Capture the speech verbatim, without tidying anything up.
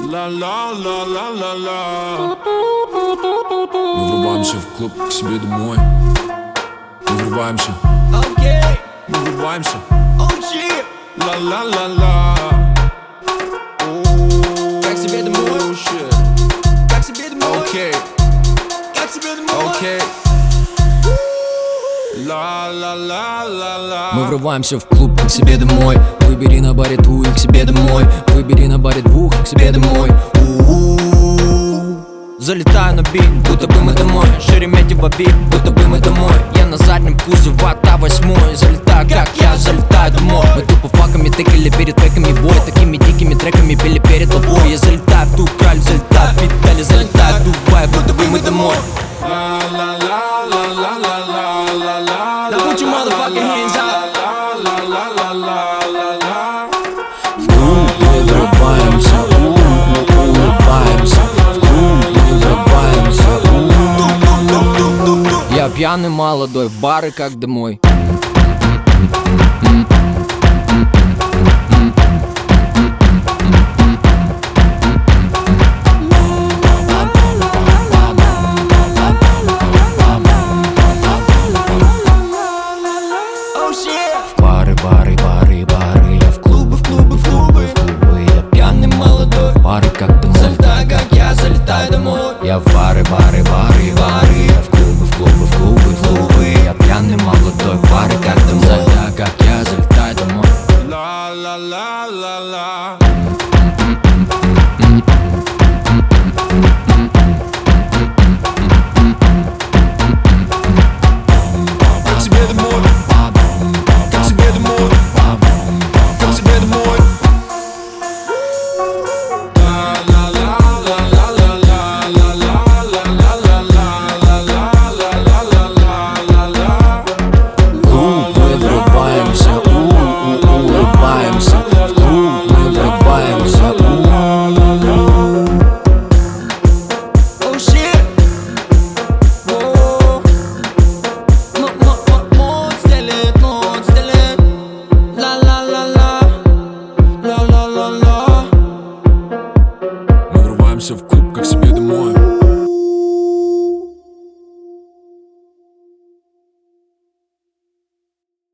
Ла-ла-ла-ла-ла-ла. Мы врубаемся в клуб к себе домой. Мы врубаемся. Okay. Мы врубаемся. Oh shit. Ла-ла-ла-ла. Как к себе домой. Oh shit. Как к себе домой. Okay. Как к себе домой. Okay. Ла-ла-ла-ла-ла. Мы врываемся в клуб к себе домой. Выбери на баре ту и к себе домой. Выбери на баре двух и к себе домой. У-у-у. Залетаю на бит, будто бы мы домой. Шереметьево бит, будто бы мы домой. Я на заднем кузове ата восьмой. Залетаю, как я залетаю домой. Мы тупо факами тыкали перед треками бой. Такими дикими треками пели перед толпой. Я залетаю в ту краль, залетаю в Петали, залетаю в Дубай, будто бы мы домой. Ла-ла-ла-ла-ла-ла-ла-ла. Now put your motherfucking hands up. В клуб мы врываемся, улыбаемся. В клуб мы врываемся. Я пьяный молодой, в бары как домой. Oh shit. В бары, бары, бары, бары. Я в клубы, в клубы, в клубы, в клубы. Я пьяный молодой, в бары как домой. Залетай, как я залетаю домой. Я в бары, бары, бары, бары. Я в клубы, в клубы, в клубы, в клубы. Я пьяный молодой, в бары как домой. Залетай, как я залетаю домой. Ла-ла-ла-ла-ла.